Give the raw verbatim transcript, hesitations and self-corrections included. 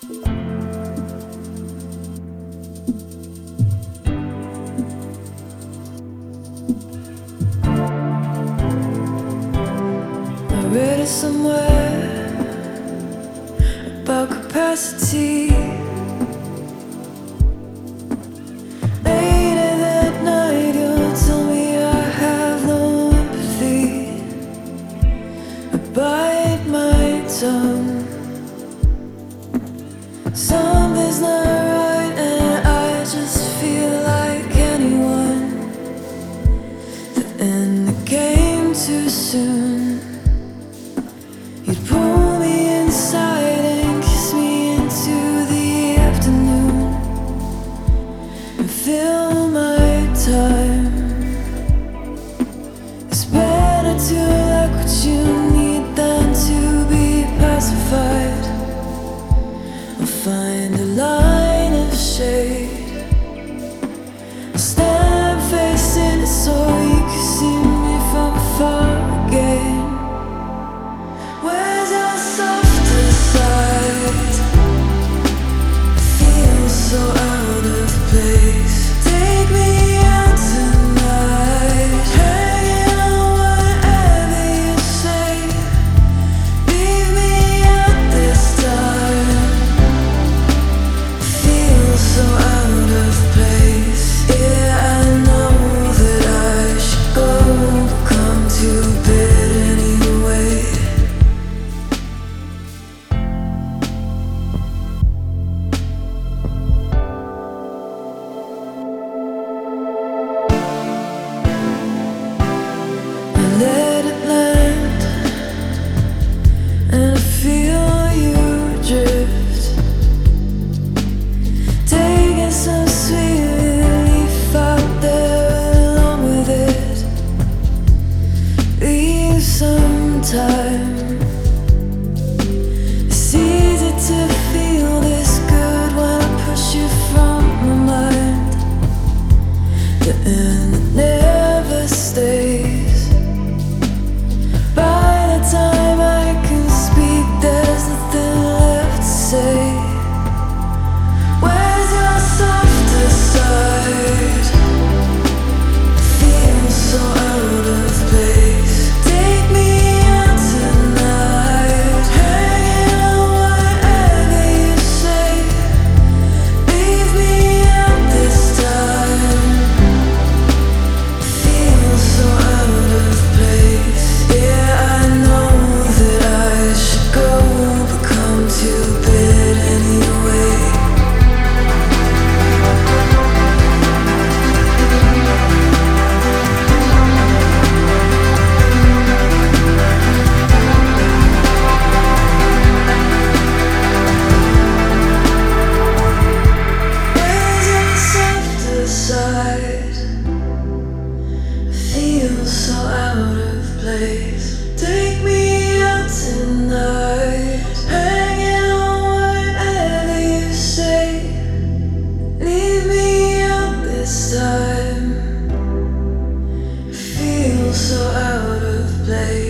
I read it somewhere about capacity. Later that night, you'll tell me I have no empathy. I bite my tongue. Something's not right, and I just feel like anyone that end the game too soon. You'd pull me inside and kiss me into the afternoon and fill my time. It's better to like what you need than to be pacified. I'll find a line of shade. I'll stand facing it so you can see me from afar again. Where's your softer side? It feels so out of place. Take me out tonight, hanging on whatever you say. Leave me out this time. It feels so out of place. Yeah, I know that I should go, but come to bed anyway. I let it land, and I feel you drift, taking some sweet relief out there along with it. Leave some time. It's easy to feel this good when I push you from my mind. The end never stays. By the time I can speak, there's nothing left to say. Where's your softer side? Feels so out of place. Take me out tonight, hanging on whatever you say. Leave me out this time. Feels so out of place. Yeah, I know that I should go, but come to bed anyway. Where's your softer side? Feels so out of place. Take me out tonight, hanging on whatever you say. Leave me out this time. Feels so out of place.